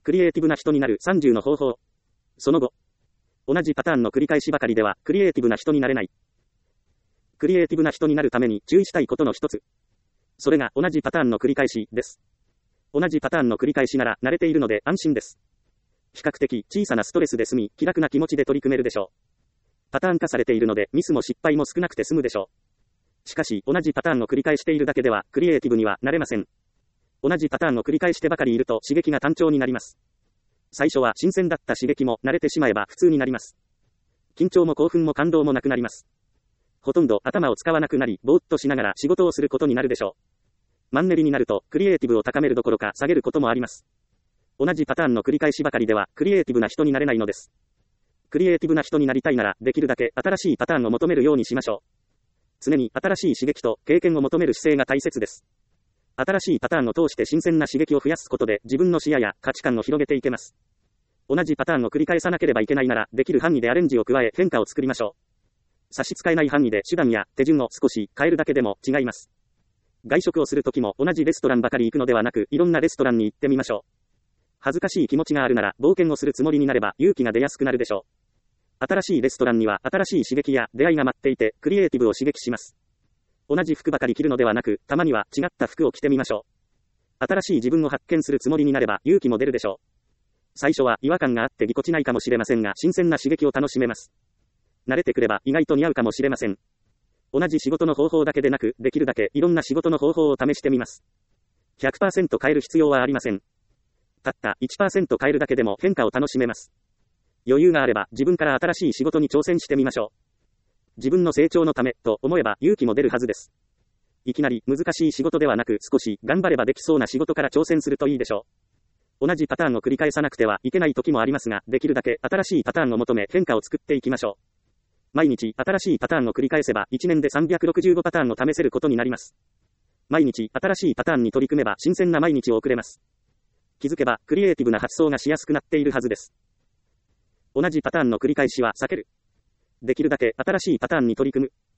クリエイティブな人になる30の方法。その後、同じパターンの繰り返しばかりでは、クリエイティブな人になれない。クリエイティブな人になるために注意したいことの一つ。それが同じパターンの繰り返しです。同じパターンの繰り返しなら慣れているので安心です。比較的小さなストレスで済み、気楽な気持ちで取り組めるでしょう。パターン化されているのでミスも失敗も少なくて済むでしょう。しかし、同じパターンを繰り返しているだけでは、クリエイティブにはなれません。同じパターンを繰り返してばかりいると刺激が単調になります。最初は新鮮だった刺激も慣れてしまえば普通になります。緊張も興奮も感動もなくなります。ほとんど頭を使わなくなり、ぼーっとしながら仕事をすることになるでしょう。マンネリになると、クリエイティブを高めるどころか下げることもあります。同じパターンの繰り返しばかりでは、クリエイティブな人になれないのです。クリエイティブな人になりたいなら、できるだけ新しいパターンを求めるようにしましょう。常に新しい刺激と経験を求める姿勢が大切です。新しいパターンを通して新鮮な刺激を増やすことで自分の視野や価値観を広げていけます。同じパターンを繰り返さなければいけないなら、できる範囲でアレンジを加え変化を作りましょう。差し支えない範囲で手段や手順を少し変えるだけでも違います。外食をするときも同じレストランばかり行くのではなく、いろんなレストランに行ってみましょう。恥ずかしい気持ちがあるなら、冒険をするつもりになれば勇気が出やすくなるでしょう。新しいレストランには新しい刺激や出会いが待っていて、クリエイティブを刺激します。同じ服ばかり着るのではなく、たまには違った服を着てみましょう。新しい自分を発見するつもりになれば勇気も出るでしょう。最初は違和感があってぎこちないかもしれませんが、新鮮な刺激を楽しめます。慣れてくれば意外と似合うかもしれません。同じ仕事の方法だけでなく、できるだけいろんな仕事の方法を試してみます。100% 変える必要はありません。たった 1% 変えるだけでも変化を楽しめます。余裕があれば自分から新しい仕事に挑戦してみましょう。自分の成長のためと思えば勇気も出るはずです。いきなり難しい仕事ではなく、少し頑張ればできそうな仕事から挑戦するといいでしょう。同じパターンを繰り返さなくてはいけない時もありますが、できるだけ新しいパターンを求め変化を作っていきましょう。毎日新しいパターンを繰り返せば1年で365パターンを試せることになります。毎日新しいパターンに取り組めば新鮮な毎日を送れます。気づけばクリエイティブな発想がしやすくなっているはずです。同じパターンの繰り返しは避ける。できるだけ新しいパターンに取り組む。